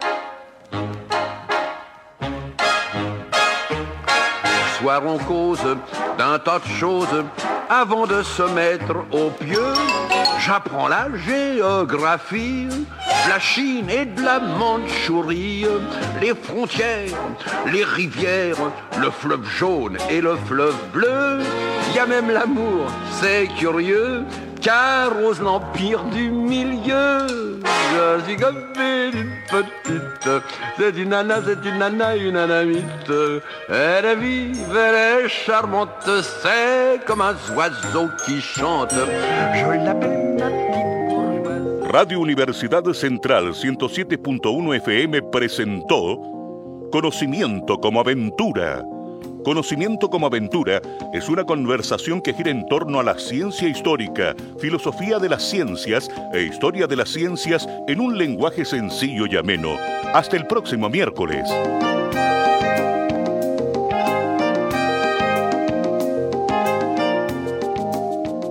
Ce soir on cause d'un tas de choses avant de se mettre au pieu. J'apprends la géographie, la Chine et de la Mandchourie, les frontières, les rivières, le fleuve jaune et le fleuve bleu. Il y a même l'amour, c'est curieux, car ose l'empire du milieu. Je suis gobé d'une petite, c'est une nana, une anamite. Elle est vive, elle est charmante, c'est comme un oiseau qui chante. Je l'appelle ma petite bourgeoise. Radio Universidad Central 107.1 FM presentó Conocimiento como Aventura. Conocimiento como Aventura es una conversación que gira en torno a la ciencia histórica, filosofía de las ciencias e historia de las ciencias en un lenguaje sencillo y ameno. Hasta el próximo miércoles.